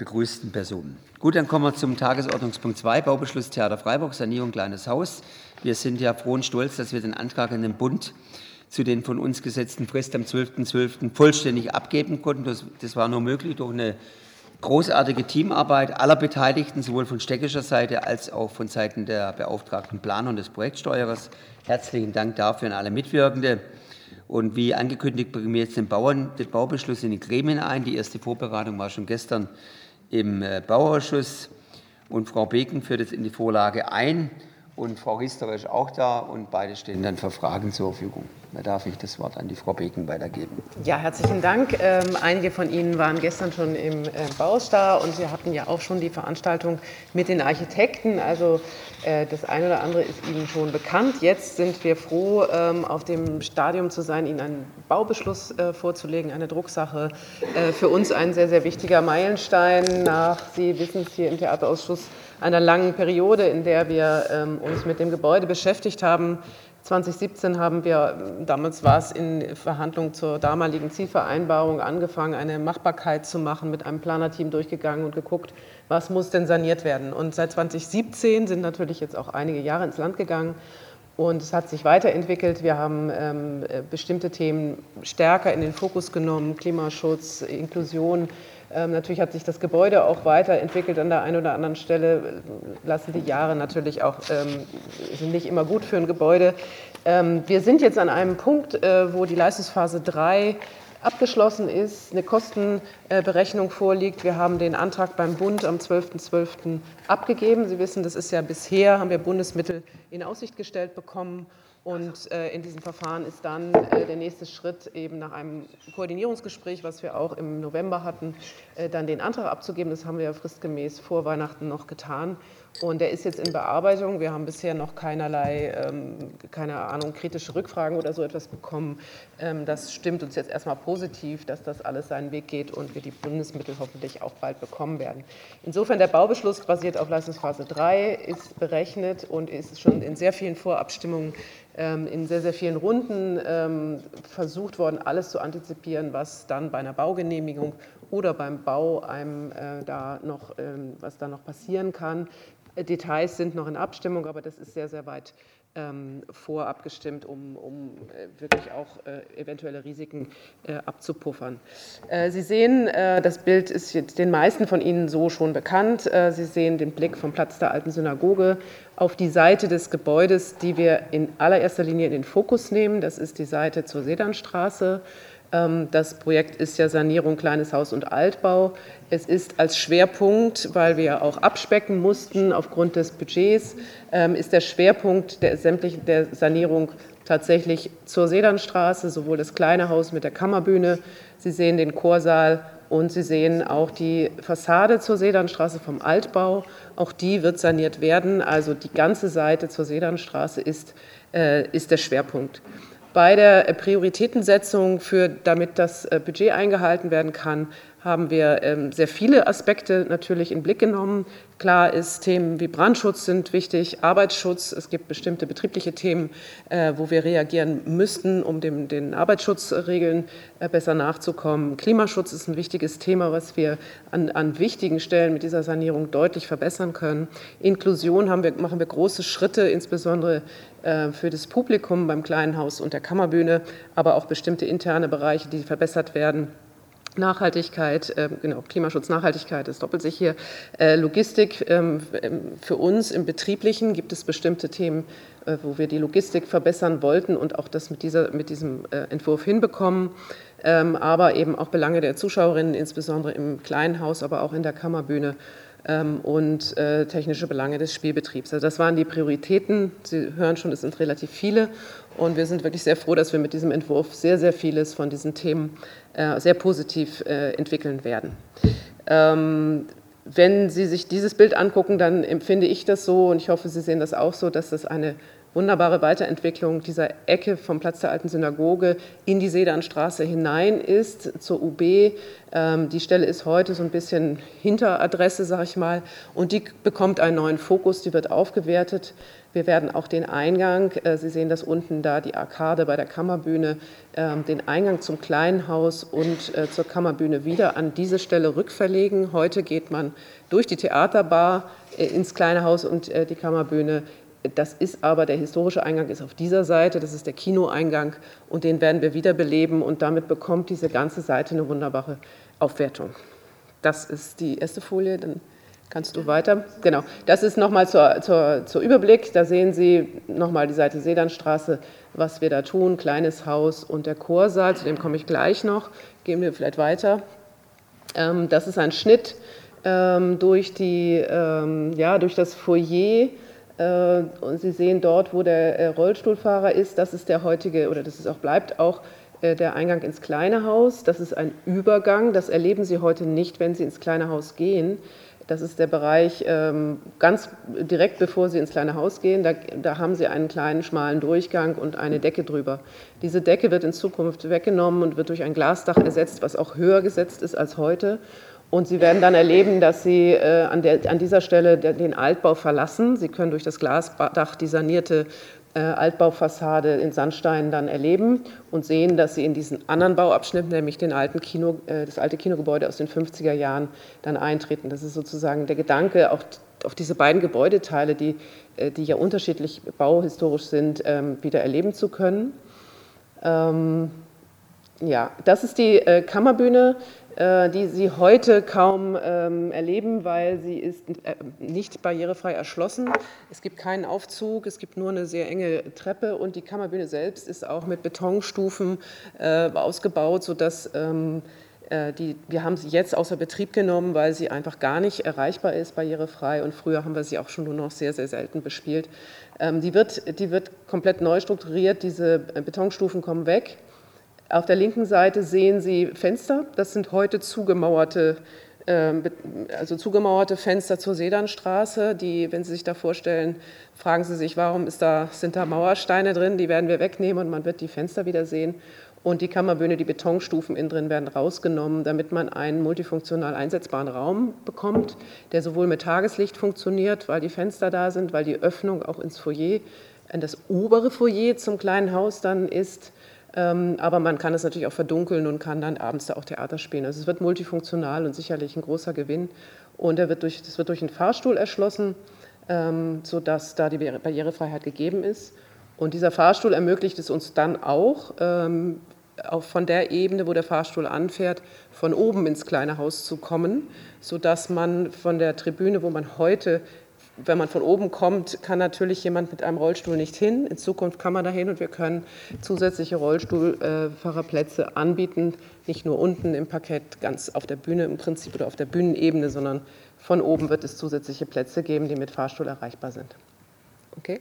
begrüßten Personen. Gut, dann kommen wir zum Tagesordnungspunkt 2, Baubeschluss Theater Freiburg, Sanierung Kleines Haus. Wir sind ja froh und stolz, dass wir den Antrag an den Bund zu den von uns gesetzten Frist am 12.12. vollständig abgeben konnten. Das war nur möglich durch eine großartige Teamarbeit aller Beteiligten, sowohl von städtischer Seite als auch von Seiten der beauftragten Planer und des Projektsteuerers. Herzlichen Dank dafür an alle Mitwirkende. Und wie angekündigt, bringen wir jetzt den Baubeschluss in die Gremien ein. Die erste Vorberatung war schon gestern im Bauausschuss. Und Frau Beken führt jetzt in die Vorlage ein. Und Frau Riester ist auch da. Und beide stehen dann für Fragen zur Verfügung. Da darf ich das Wort an die Frau Beken weitergeben. Ja, herzlichen Dank. Einige von Ihnen waren gestern schon im Bauhaus da und Sie hatten ja auch schon die Veranstaltung mit den Architekten. Also das eine oder andere ist Ihnen schon bekannt. Jetzt sind wir froh, auf dem Stadium zu sein, Ihnen einen Baubeschluss vorzulegen, eine Drucksache. Für uns ein sehr, sehr wichtiger Meilenstein nach, Sie wissen es, hier im Theaterausschuss, einer langen Periode, in der wir uns mit dem Gebäude beschäftigt haben. 2017 haben wir, damals war es in Verhandlung zur damaligen Zielvereinbarung, angefangen, eine Machbarkeit zu machen, mit einem Planerteam durchgegangen und geguckt, was muss denn saniert werden. Und seit 2017 sind natürlich jetzt auch einige Jahre ins Land gegangen und es hat sich weiterentwickelt. Wir haben bestimmte Themen stärker in den Fokus genommen, Klimaschutz, Inklusion. Natürlich hat sich das Gebäude auch weiterentwickelt an der einen oder anderen Stelle, lassen die Jahre natürlich auch, sind nicht immer gut für ein Gebäude. Wir sind jetzt an einem Punkt, wo die Leistungsphase 3 abgeschlossen ist, eine Kostenberechnung vorliegt. Wir haben den Antrag beim Bund am 12.12. abgegeben. Sie wissen, das ist ja bisher, haben wir Bundesmittel in Aussicht gestellt bekommen. Und in diesem Verfahren ist dann der nächste Schritt, eben nach einem Koordinierungsgespräch, was wir auch im November hatten, dann den Antrag abzugeben. Das haben wir ja fristgemäß vor Weihnachten noch getan. Und der ist jetzt in Bearbeitung. Wir haben bisher noch keinerlei, keine Ahnung, kritische Rückfragen oder so etwas bekommen. Das stimmt uns jetzt erstmal positiv, dass das alles seinen Weg geht und wir die Bundesmittel hoffentlich auch bald bekommen werden. Insofern der Baubeschluss basiert auf Leistungsphase 3, ist berechnet und ist schon in sehr vielen Vorabstimmungen in sehr, sehr vielen Runden versucht worden, alles zu antizipieren, was dann bei einer Baugenehmigung oder beim Bau was da noch passieren kann. Details sind noch in Abstimmung, aber das ist sehr, sehr weit vorabgestimmt, um wirklich auch eventuelle Risiken abzupuffern. Sie sehen, das Bild ist jetzt den meisten von Ihnen so schon bekannt. Sie sehen den Blick vom Platz der Alten Synagoge auf die Seite des Gebäudes, die wir in allererster Linie in den Fokus nehmen. Das ist die Seite zur Sedanstraße. Das Projekt ist ja Sanierung Kleines Haus und Altbau. Es ist als Schwerpunkt, weil wir auch abspecken mussten aufgrund des Budgets, ist der Schwerpunkt der Sanierung tatsächlich zur Sedanstraße, sowohl das kleine Haus mit der Kammerbühne. Sie sehen den Chorsaal und Sie sehen auch die Fassade zur Sedanstraße vom Altbau. Auch die wird saniert werden. Also die ganze Seite zur Sedanstraße ist der Schwerpunkt. Bei der Prioritätensetzung, damit das Budget eingehalten werden kann, haben wir sehr viele Aspekte natürlich in den Blick genommen. Klar ist, Themen wie Brandschutz sind wichtig, Arbeitsschutz. Es gibt bestimmte betriebliche Themen, wo wir reagieren müssten, um den Arbeitsschutzregeln besser nachzukommen. Klimaschutz ist ein wichtiges Thema, was wir an wichtigen Stellen mit dieser Sanierung deutlich verbessern können. Inklusion machen wir große Schritte, insbesondere für das Publikum beim kleinen Haus und der Kammerbühne, aber auch bestimmte interne Bereiche, die verbessert werden. Nachhaltigkeit, Klimaschutz, Nachhaltigkeit, das doppelt sich hier. Logistik, für uns im Betrieblichen gibt es bestimmte Themen, wo wir die Logistik verbessern wollten und auch das mit diesem Entwurf hinbekommen, aber eben auch Belange der Zuschauerinnen, insbesondere im kleinen Haus, aber auch in der Kammerbühne und technische Belange des Spielbetriebs. Also das waren die Prioritäten. Sie hören schon, es sind relativ viele und wir sind wirklich sehr froh, dass wir mit diesem Entwurf sehr, sehr vieles von diesen Themen sehr positiv entwickeln werden. Wenn Sie sich dieses Bild angucken, dann empfinde ich das so und ich hoffe, Sie sehen das auch so, dass das eine wunderbare Weiterentwicklung dieser Ecke vom Platz der Alten Synagoge in die Sedanstraße hinein ist, zur UB. Die Stelle ist heute so ein bisschen Hinteradresse, sage ich mal, und die bekommt einen neuen Fokus, die wird aufgewertet. Wir werden auch den Eingang, Sie sehen das unten da, die Arkade bei der Kammerbühne, den Eingang zum kleinen Haus und zur Kammerbühne wieder an diese Stelle rückverlegen. Heute geht man durch die Theaterbar ins kleine Haus und die Kammerbühne. Das ist aber, der historische Eingang ist auf dieser Seite, das ist der Kinoeingang und den werden wir wiederbeleben und damit bekommt diese ganze Seite eine wunderbare Aufwertung. Das ist die erste Folie, dann kannst du weiter. Genau, das ist nochmal zur Überblick, da sehen Sie nochmal die Seite Sedanstraße, was wir da tun, kleines Haus und der Chorsaal, zu dem komme ich gleich noch, gehen wir vielleicht weiter. Das ist ein Schnitt durch das Foyer. Und Sie sehen dort, wo der Rollstuhlfahrer ist, das ist der heutige, oder das ist auch, bleibt auch der Eingang ins kleine Haus. Das ist ein Übergang, das erleben Sie heute nicht, wenn Sie ins kleine Haus gehen. Das ist der Bereich ganz direkt bevor Sie ins kleine Haus gehen. Da haben Sie einen kleinen, schmalen Durchgang und eine Decke drüber. Diese Decke wird in Zukunft weggenommen und wird durch ein Glasdach ersetzt, was auch höher gesetzt ist als heute. Und Sie werden dann erleben, dass Sie an dieser Stelle den Altbau verlassen. Sie können durch das Glasdach die sanierte Altbaufassade in Sandstein dann erleben und sehen, dass Sie in diesen anderen Bauabschnitt, nämlich das alte Kinogebäude aus den 50er Jahren, dann eintreten. Das ist sozusagen der Gedanke, auch auf diese beiden Gebäudeteile, die ja unterschiedlich bauhistorisch sind, wieder erleben zu können. Ja, das ist die Kammerbühne, die Sie heute kaum erleben, weil sie ist nicht barrierefrei erschlossen. Es gibt keinen Aufzug, es gibt nur eine sehr enge Treppe und die Kammerbühne selbst ist auch mit Betonstufen ausgebaut, sodass wir haben sie jetzt außer Betrieb genommen, weil sie einfach gar nicht erreichbar ist, barrierefrei, und früher haben wir sie auch schon nur noch sehr, sehr selten bespielt. Die wird komplett neu strukturiert, diese Betonstufen kommen weg. Auf der linken Seite sehen Sie Fenster, das sind heute zugemauerte Fenster zur Sedanstraße, die, wenn Sie sich da vorstellen, fragen Sie sich, warum sind da Mauersteine drin, die werden wir wegnehmen und man wird die Fenster wieder sehen. Und die Kammerbühne, die Betonstufen innen drin werden rausgenommen, damit man einen multifunktional einsetzbaren Raum bekommt, der sowohl mit Tageslicht funktioniert, weil die Fenster da sind, weil die Öffnung auch ins Foyer, in das obere Foyer zum kleinen Haus dann ist. Aber man kann es natürlich auch verdunkeln und kann dann abends da auch Theater spielen. Also es wird multifunktional und sicherlich ein großer Gewinn. Und es wird durch einen Fahrstuhl erschlossen, sodass da die Barrierefreiheit gegeben ist. Und dieser Fahrstuhl ermöglicht es uns dann auch von der Ebene, wo der Fahrstuhl anfährt, von oben ins kleine Haus zu kommen, sodass man von der Tribüne, wo man heute, wenn man von oben kommt, kann natürlich jemand mit einem Rollstuhl nicht hin. In Zukunft kann man da hin und wir können zusätzliche Rollstuhlfahrerplätze anbieten, nicht nur unten im Parkett, ganz auf der Bühne im Prinzip oder auf der Bühnenebene, sondern von oben wird es zusätzliche Plätze geben, die mit Fahrstuhl erreichbar sind. Okay.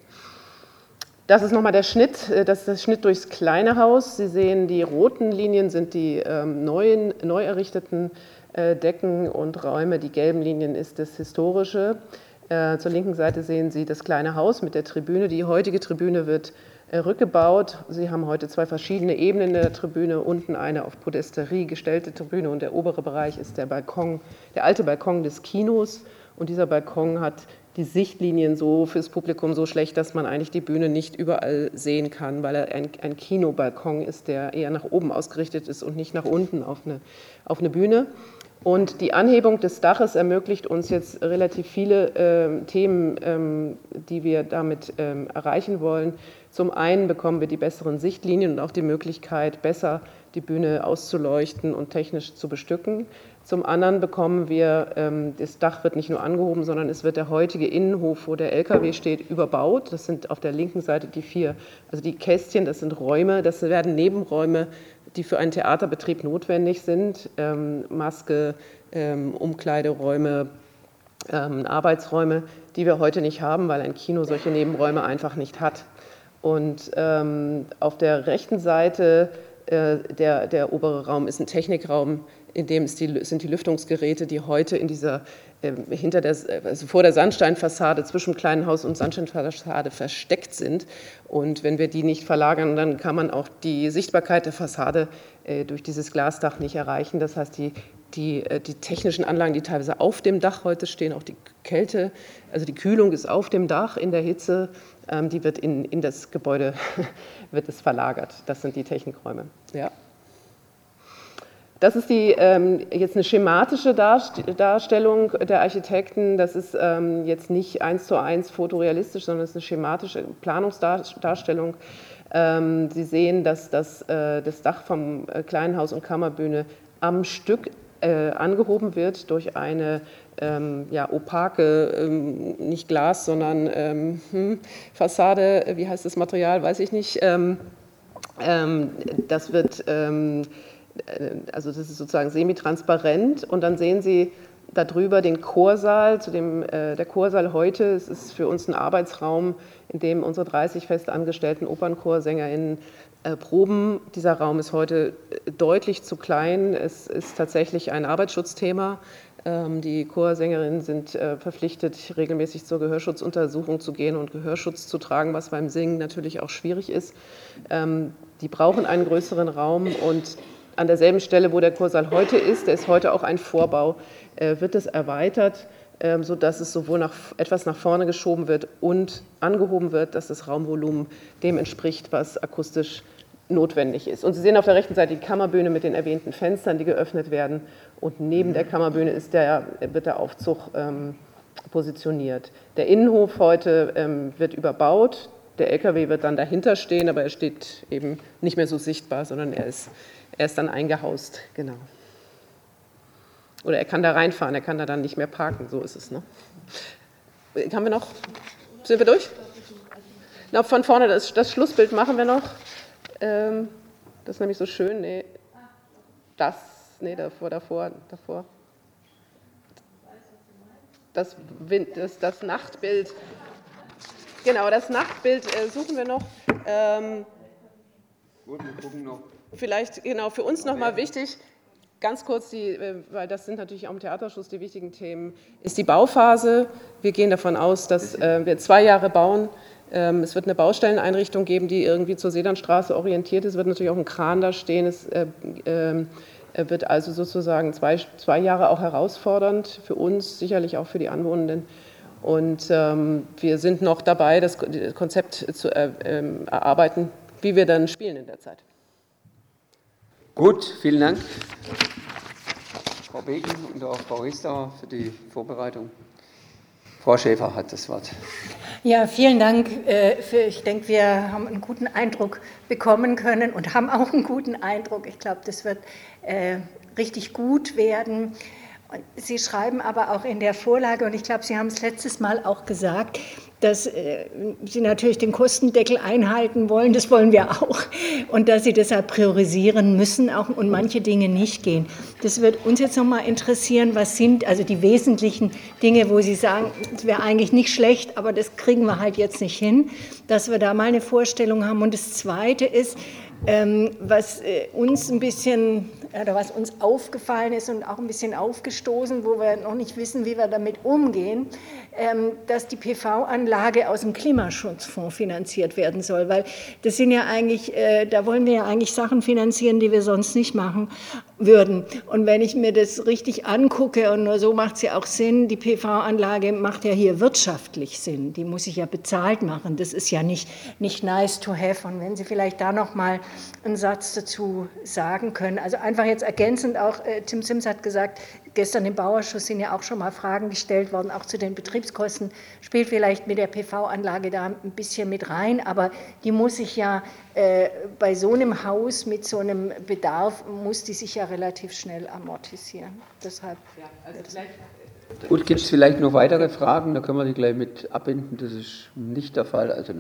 Das ist nochmal der Schnitt, das ist der Schnitt durchs kleine Haus. Sie sehen, die roten Linien sind die neu errichteten Decken und Räume, die gelben Linien ist das Historische. Zur linken Seite sehen Sie das kleine Haus mit der Tribüne. Die heutige Tribüne wird rückgebaut. Sie haben heute zwei verschiedene Ebenen in der Tribüne. Unten eine auf Podesterie gestellte Tribüne und der obere Bereich ist der Balkon, der alte Balkon des Kinos. Und dieser Balkon hat die Sichtlinien so fürs Publikum so schlecht, dass man eigentlich die Bühne nicht überall sehen kann, weil er ein Kinobalkon ist, der eher nach oben ausgerichtet ist und nicht nach unten auf eine Bühne. Und die Anhebung des Daches ermöglicht uns jetzt relativ viele Themen, die wir damit erreichen wollen. Zum einen bekommen wir die besseren Sichtlinien und auch die Möglichkeit, besser die Bühne auszuleuchten und technisch zu bestücken. Zum anderen bekommen wir, das Dach wird nicht nur angehoben, sondern es wird der heutige Innenhof, wo der LKW steht, überbaut. Das sind auf der linken Seite die Kästchen, das sind Räume, das werden Nebenräume, die für einen Theaterbetrieb notwendig sind. Maske, Umkleideräume, Arbeitsräume, die wir heute nicht haben, weil ein Kino solche Nebenräume einfach nicht hat. Und auf der rechten Seite, der obere Raum ist ein Technikraum, in dem sind die Lüftungsgeräte, die heute in dieser, also vor der Sandsteinfassade zwischen dem kleinen Haus und Sandsteinfassade versteckt sind. Und wenn wir die nicht verlagern, dann kann man auch die Sichtbarkeit der Fassade durch dieses Glasdach nicht erreichen. Das heißt, die technischen Anlagen, die teilweise auf dem Dach heute stehen, auch die Kälte, also die Kühlung ist auf dem Dach in der Hitze, die wird in das Gebäude wird es verlagert. Das sind die Technikräume. Ja. Das ist jetzt eine schematische Darstellung der Architekten. Das ist jetzt nicht 1:1 fotorealistisch, sondern es ist eine schematische Planungsdarstellung. Sie sehen, dass das Dach vom kleinen Haus und Kammerbühne am Stück angehoben wird durch eine opake, nicht Glas, sondern Fassade, wie heißt das Material, weiß ich nicht. Das wird... also das ist sozusagen semitransparent und dann sehen Sie darüber den Chorsaal, der Chorsaal heute, es ist für uns ein Arbeitsraum, in dem unsere 30 festangestellten OpernchorsängerInnen proben. Dieser Raum ist heute deutlich zu klein, es ist tatsächlich ein Arbeitsschutzthema. Die Chorsängerinnen sind verpflichtet, regelmäßig zur Gehörschutzuntersuchung zu gehen und Gehörschutz zu tragen, was beim Singen natürlich auch schwierig ist. Die brauchen einen größeren Raum und an derselben Stelle, wo der Chorsaal heute ist, der ist heute auch ein Vorbau, wird es erweitert, sodass es sowohl etwas nach vorne geschoben wird und angehoben wird, dass das Raumvolumen dem entspricht, was akustisch notwendig ist. Und Sie sehen auf der rechten Seite die Kammerbühne mit den erwähnten Fenstern, die geöffnet werden. Und neben der Kammerbühne wird der Aufzug positioniert. Der Innenhof heute wird überbaut. Der LKW wird dann dahinter stehen, aber er steht eben nicht mehr so sichtbar, sondern er ist dann eingehaust, genau. Oder er kann da reinfahren, er kann da dann nicht mehr parken, so ist es. Ne? Haben wir noch? Sind wir durch? Na, von vorne, das Schlussbild machen wir noch. Das ist nämlich so schön. Nee, davor. Das Nachtbild. Genau, das Nachtbild suchen wir noch. Gut, wir gucken noch. Vielleicht, genau, für uns nochmal wichtig, ganz kurz, weil das sind natürlich auch im Theaterschluss die wichtigen Themen, ist die Bauphase. Wir gehen davon aus, dass wir 2 Jahre bauen. Es wird eine Baustelleneinrichtung geben, die irgendwie zur Sedanstraße orientiert ist. Es wird natürlich auch ein Kran da stehen. Es wird also sozusagen 2 Jahre auch herausfordernd für uns, sicherlich auch für die Anwohnenden. Und wir sind noch dabei, das Konzept zu erarbeiten, wie wir dann spielen in der Zeit. Gut, vielen Dank, Frau Beken und auch Frau Riester für die Vorbereitung. Frau Schäfer hat das Wort. Ja, vielen Dank. Ich denke, wir haben einen guten Eindruck bekommen können und haben auch einen guten Eindruck. Ich glaube, das wird richtig gut werden. Sie schreiben aber auch in der Vorlage, und ich glaube, Sie haben es letztes Mal auch gesagt, dass Sie natürlich den Kostendeckel einhalten wollen, das wollen wir auch, und dass Sie deshalb priorisieren müssen auch und manche Dinge nicht gehen. Das wird uns jetzt nochmal interessieren, was sind also die wesentlichen Dinge, wo Sie sagen, es wäre eigentlich nicht schlecht, aber das kriegen wir halt jetzt nicht hin, dass wir da mal eine Vorstellung haben. Und das Zweite ist, was uns ein bisschen, oder was uns aufgefallen ist und auch ein bisschen aufgestoßen, wo wir noch nicht wissen, wie wir damit umgehen, dass die PV-Anlage aus dem Klimaschutzfonds finanziert werden soll, weil das sind ja eigentlich, da wollen wir ja eigentlich Sachen finanzieren, die wir sonst nicht machen würden. Und wenn ich mir das richtig angucke, und nur so macht es ja auch Sinn, die PV-Anlage macht ja hier wirtschaftlich Sinn, die muss ich ja bezahlt machen, das ist ja nicht nice to have. Und wenn Sie vielleicht da noch mal einen Satz dazu sagen können, also einfach jetzt ergänzend auch, Tim Sims hat gesagt, gestern im Bauausschuss sind ja auch schon mal Fragen gestellt worden, auch zu den Betriebskosten, spielt vielleicht mit der PV-Anlage da ein bisschen mit rein, aber die muss sich ja bei so einem Haus mit so einem Bedarf, muss die sich ja relativ schnell amortisieren. Deshalb. Ja, also gut, gibt es vielleicht noch weitere Fragen? Da können wir die gleich mit abbinden. Das ist nicht der Fall. Also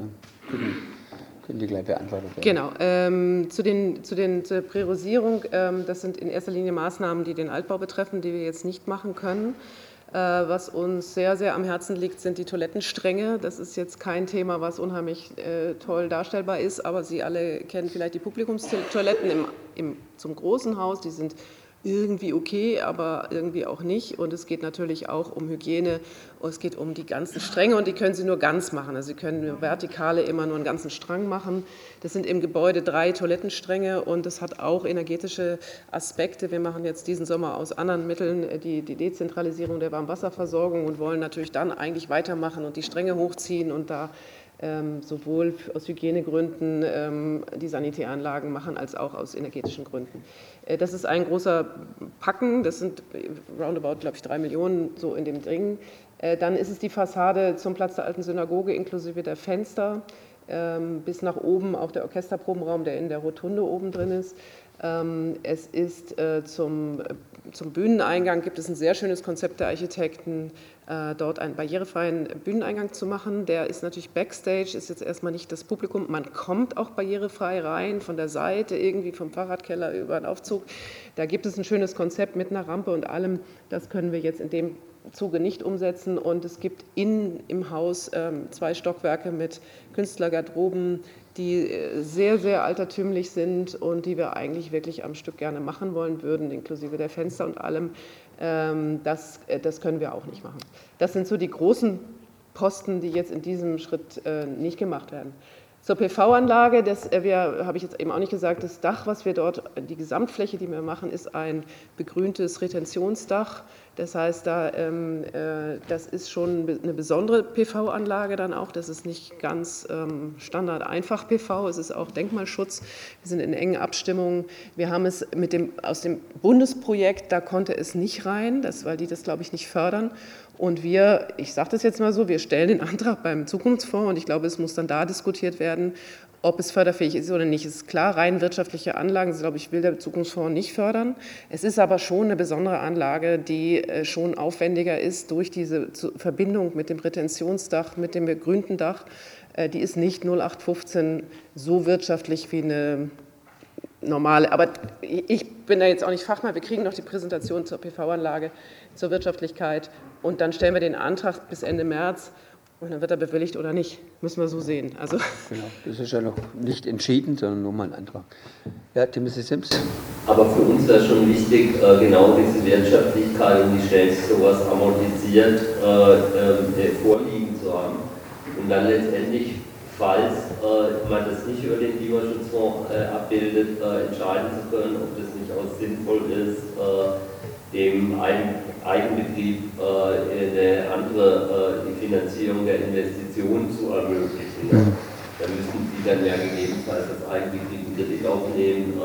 können die gleich beantwortet werden. Genau. Zur Priorisierung, das sind in erster Linie Maßnahmen, die den Altbau betreffen, die wir jetzt nicht machen können. Was uns sehr, sehr am Herzen liegt, sind die Toilettenstränge. Das ist jetzt kein Thema, was unheimlich toll darstellbar ist, aber Sie alle kennen vielleicht die Publikumstoiletten zum großen Haus. Die sind irgendwie okay, aber irgendwie auch nicht. Und es geht natürlich auch um Hygiene, und es geht um die ganzen Stränge und die können Sie nur ganz machen. Also Sie können eine vertikale immer nur einen ganzen Strang machen. Das sind im Gebäude 3 Toilettenstränge und das hat auch energetische Aspekte. Wir machen jetzt diesen Sommer aus anderen Mitteln die Dezentralisierung der Warmwasserversorgung und wollen natürlich dann eigentlich weitermachen und die Stränge hochziehen und da sowohl aus Hygienegründen die Sanitäranlagen machen, als auch aus energetischen Gründen. Das ist ein großer Packen, das sind roundabout, glaube ich, 3 Millionen so in dem Ding. Dann ist es die Fassade zum Platz der Alten Synagoge inklusive der Fenster, bis nach oben auch der Orchesterprobenraum, der in der Rotunde oben drin ist. Es ist zum Bühneneingang gibt es ein sehr schönes Konzept der Architekten, dort einen barrierefreien Bühneneingang zu machen. Der ist natürlich Backstage, ist jetzt erstmal nicht das Publikum. Man kommt auch barrierefrei rein, von der Seite, irgendwie vom Fahrradkeller über den Aufzug. Da gibt es ein schönes Konzept mit einer Rampe und allem. Das können wir jetzt in dem Zuge nicht umsetzen. Und es gibt im Haus 2 Stockwerke mit Künstlergarderoben, die sehr, sehr altertümlich sind und die wir eigentlich wirklich am Stück gerne machen wollen würden, inklusive der Fenster und allem. Das können wir auch nicht machen. Das sind so die großen Posten, die jetzt in diesem Schritt nicht gemacht werden. Zur PV-Anlage, das habe ich jetzt eben auch nicht gesagt, das Dach, was wir dort, die Gesamtfläche, die wir machen, ist ein begrüntes Retentionsdach. Das heißt, das ist schon eine besondere PV-Anlage dann auch. Das ist nicht ganz Standard einfach PV, es ist auch Denkmalschutz. Wir sind in engen Abstimmungen. Wir haben es aus dem Bundesprojekt, da konnte es nicht rein, weil die das, glaube ich, nicht fördern. Und ich sage das jetzt mal so, wir stellen den Antrag beim Zukunftsfonds und ich glaube, es muss dann da diskutiert werden, ob es förderfähig ist oder nicht. Es ist klar, rein wirtschaftliche Anlagen, das, glaube ich, will der Zukunftsfonds nicht fördern. Es ist aber schon eine besondere Anlage, die schon aufwendiger ist durch diese Verbindung mit dem Retentionsdach, mit dem begrünten Dach. Die ist nicht 0815 so wirtschaftlich wie eine normale. Aber ich bin da jetzt auch nicht Fachmann. Wir kriegen noch die Präsentation zur PV-Anlage, zur Wirtschaftlichkeit und dann stellen wir den Antrag bis Ende März. Und dann wird er bewilligt oder nicht, müssen wir so sehen. Also genau, das ist ja noch nicht entschieden, sondern nur mal ein Antrag. Ja, Timothy Sims. Aber für uns wäre schon wichtig, genau diese Wirtschaftlichkeit und wie schnell sich sowas amortisiert vorliegen zu haben. Und dann letztendlich, falls man das nicht über den Klimaschutzfonds abbildet, entscheiden zu können, ob das nicht auch sinnvoll ist, dem Eigenbetrieb eine andere Finanzierung der Investitionen zu ermöglichen. Da müssen Sie dann ja gegebenenfalls als Eigenbetrieb einen Kredit aufnehmen,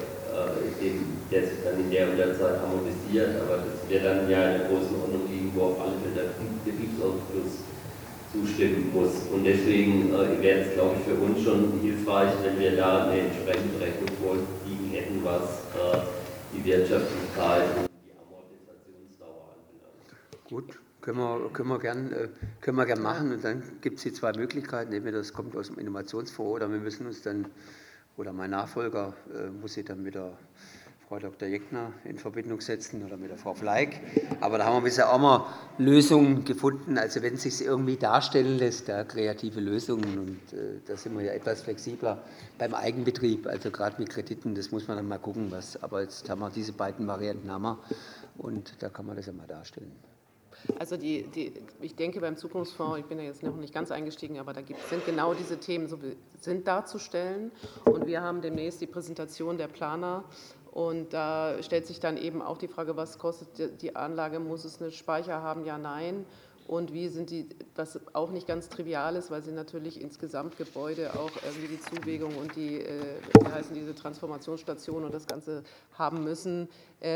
der sich dann in der Zeit amortisiert, aber das wird dann ja in der großen Ordnung liegen, wo auf alle Fälle der Betriebsausfluss zustimmen muss. Und deswegen wäre es, glaube ich, für uns schon hilfreich, wenn wir da eine entsprechende Rechnung vorliegen hätten, was die Wirtschaftlichkeit und die Amortisationsdauer anbelangt. Gut, können wir gern machen und dann gibt es die 2 Möglichkeiten, entweder das kommt aus dem Innovationsfonds oder wir müssen uns dann, oder mein Nachfolger muss sich dann mit der Frau Dr. Jeckner in Verbindung setzen oder mit der Frau Fleig. Aber da haben wir bisher auch mal Lösungen gefunden, also wenn es sich irgendwie darstellen lässt, da kreative Lösungen und da sind wir ja etwas flexibler beim Eigenbetrieb, also gerade mit Krediten, das muss man dann mal gucken, aber jetzt haben wir diese beiden Varianten und da kann man das ja mal darstellen. Also ich denke beim Zukunftsfonds, ich bin ja jetzt noch nicht ganz eingestiegen, aber sind genau diese Themen sind darzustellen und wir haben demnächst die Präsentation der Planer und da stellt sich dann eben auch die Frage, was kostet die Anlage, muss es einen Speicher haben, ja, nein und wie sind was auch nicht ganz trivial ist, weil sie natürlich ins Gesamtgebäude auch irgendwie die Zuwegung und wie heißen diese Transformationsstation und das Ganze haben müssen.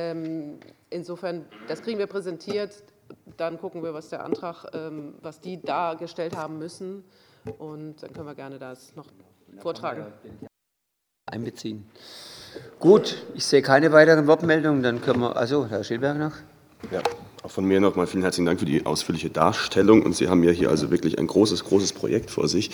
Insofern, das kriegen wir präsentiert. Dann gucken wir, was der Antrag, was die dargestellt haben müssen und dann können wir gerne das noch vortragen. Einbeziehen. Gut, ich sehe keine weiteren Wortmeldungen, dann können wir, also Herr Schilberg noch. Ja, auch von mir nochmal vielen herzlichen Dank für die ausführliche Darstellung und Sie haben ja hier also wirklich ein großes Projekt vor sich.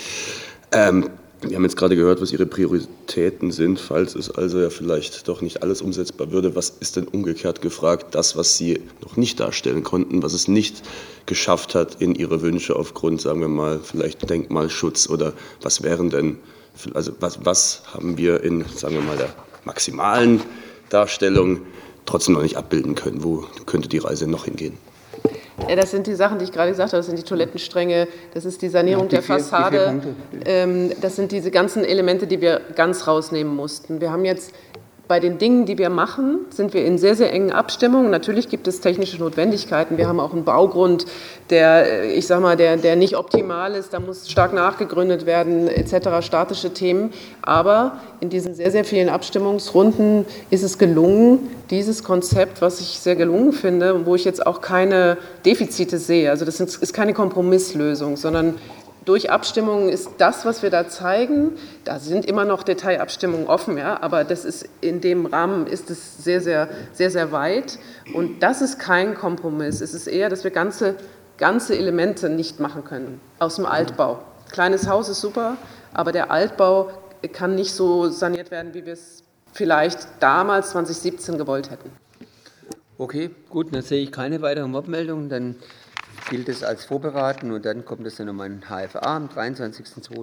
Wir haben jetzt gerade gehört, was Ihre Prioritäten sind, falls es also ja vielleicht doch nicht alles umsetzbar würde. Was ist denn umgekehrt gefragt, das, was Sie noch nicht darstellen konnten, was es nicht geschafft hat in Ihre Wünsche aufgrund, sagen wir mal, vielleicht Denkmalschutz oder was wären denn, also was haben wir in, sagen wir mal, der maximalen Darstellung trotzdem noch nicht abbilden können. Wo könnte die Reise noch hingehen? Ja, das sind die Sachen, die ich gerade gesagt habe, das sind die Toilettenstränge, das ist die Sanierung der Fassade, das sind diese ganzen Elemente, die wir ganz rausnehmen mussten. Wir haben jetzt bei den Dingen, die wir machen, sind wir in sehr, sehr engen Abstimmungen. Natürlich gibt es technische Notwendigkeiten. Wir haben auch einen Baugrund, der nicht optimal ist. Da muss stark nachgegründet werden, etc., statische Themen. Aber in diesen sehr, sehr vielen Abstimmungsrunden ist es gelungen, dieses Konzept, was ich sehr gelungen finde, wo ich jetzt auch keine Defizite sehe, also das ist keine Kompromisslösung, sondern durch Abstimmungen ist das, was wir da zeigen, da sind immer noch Detailabstimmungen offen, ja, aber das ist, in dem Rahmen ist es sehr, sehr, sehr, sehr weit. Und das ist kein Kompromiss. Es ist eher, dass wir ganze Elemente nicht machen können aus dem Altbau. Kleines Haus ist super, aber der Altbau kann nicht so saniert werden, wie wir es vielleicht damals 2017 gewollt hätten. Okay, gut, dann sehe ich keine weiteren Wortmeldungen. Dann gilt es als vorberaten und dann kommt es dann nochmal in HFA am 23.02.